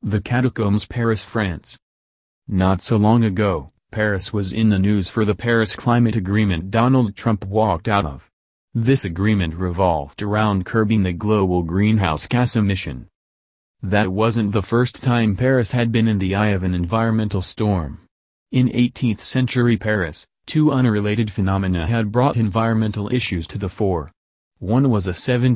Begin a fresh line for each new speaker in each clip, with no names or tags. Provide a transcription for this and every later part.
The Catacombs, Paris, France. Not so long ago, Paris was in the news for the Paris Climate Agreement Donald Trump walked out of. This agreement revolved around curbing the global greenhouse gas emission. That wasn't the first time Paris had been in the eye of an environmental storm. In 18th century Paris, two unrelated phenomena had brought environmental issues to the fore. One was a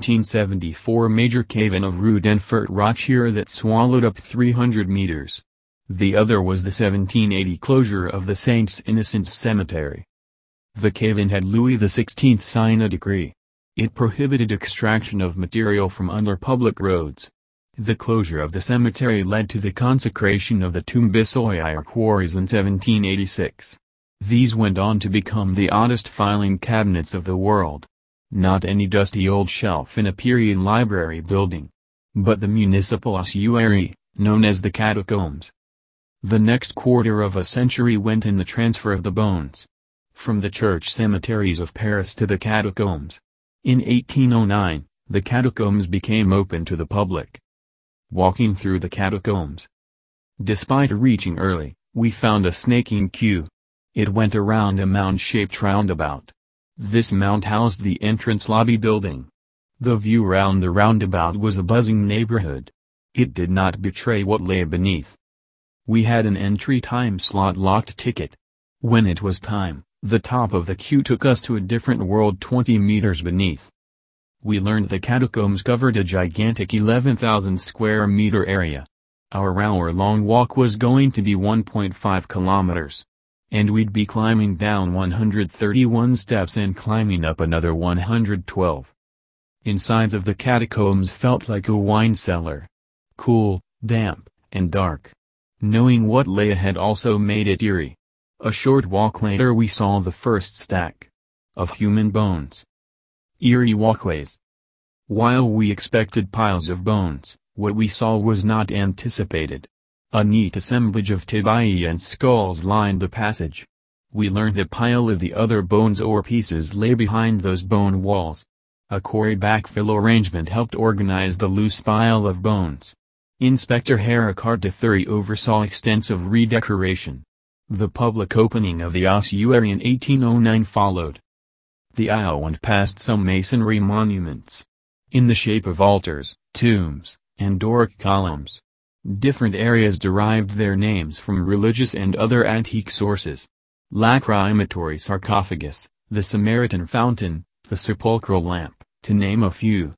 1774 major cave-in of Rue d'Enfer-Rochier that swallowed up 300 meters. The other was the 1780 closure of the Saints Innocents Cemetery. The cave-in had Louis XVI sign a decree. It prohibited extraction of material from under public roads. The closure of the cemetery led to the consecration of the Tombes-sur-Loire quarries in 1786. These went on to become the oddest filing cabinets of the world. Not any dusty old shelf in a period library building, but the municipal ossuary, known as the Catacombs. The next quarter of a century went in the transfer of the bones from the church cemeteries of Paris to the Catacombs. In 1809, the Catacombs became open to the public. Walking through the Catacombs. Despite reaching early, we found a snaking queue. It went around a mound-shaped roundabout. This mound housed the entrance lobby building. The view round the roundabout was a buzzing neighborhood. It did not betray what lay beneath. We had an entry time slot locked ticket. When it was time, the top of the queue took us to a different world 20 meters beneath. We learned the Catacombs covered a gigantic 11,000 square meter area. Our hour-long walk was going to be 1.5 kilometers. And we'd be climbing down 131 steps and climbing up another 112. Insides of the Catacombs felt like a wine cellar. Cool, damp, and dark. Knowing what lay ahead also made it eerie. A short walk later we saw the first stack of human bones. Eerie walkways. While we expected piles of bones, what we saw was not anticipated. A neat assemblage of tibiae and skulls lined the passage. We learned a pile of the other bones or pieces lay behind those bone walls. A quarry backfill arrangement helped organize the loose pile of bones. Inspector Haricard de Thury oversaw extensive redecoration. The public opening of the ossuary in 1809 followed. The aisle went past some masonry monuments. In the shape of altars, tombs, and Doric columns. Different areas derived their names from religious and other antique sources. Lachrymatory sarcophagus, the Samaritan fountain, the sepulchral lamp, to name a few.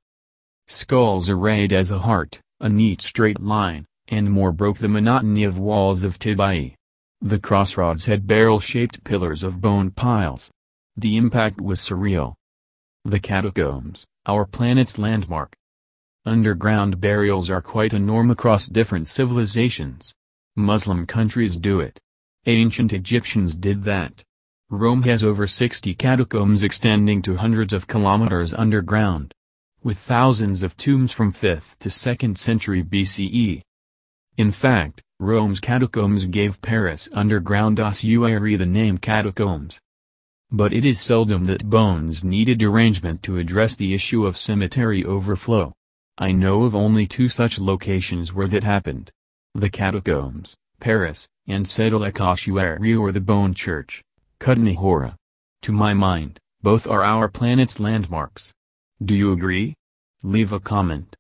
Skulls arrayed as a heart, a neat straight line, and more broke the monotony of walls of tibiae. The crossroads had barrel-shaped pillars of bone piles. The impact was surreal. The Catacombs, our planet's landmark. Underground burials are quite a norm across different civilizations. Muslim countries do it. Ancient Egyptians did that. Rome has over 60 catacombs extending to hundreds of kilometers underground. With thousands of tombs from 5th to 2nd century BCE. In fact, Rome's catacombs gave Paris' underground ossuary the name catacombs. But it is seldom that bones needed arrangement to address the issue of cemetery overflow. I know of only two such locations where that happened. The Catacombs, Paris, and Sédilec Ossuary or the Bone Church, Kutna-Hora. To my mind, both are our planet's landmarks. Do you agree? Leave a comment.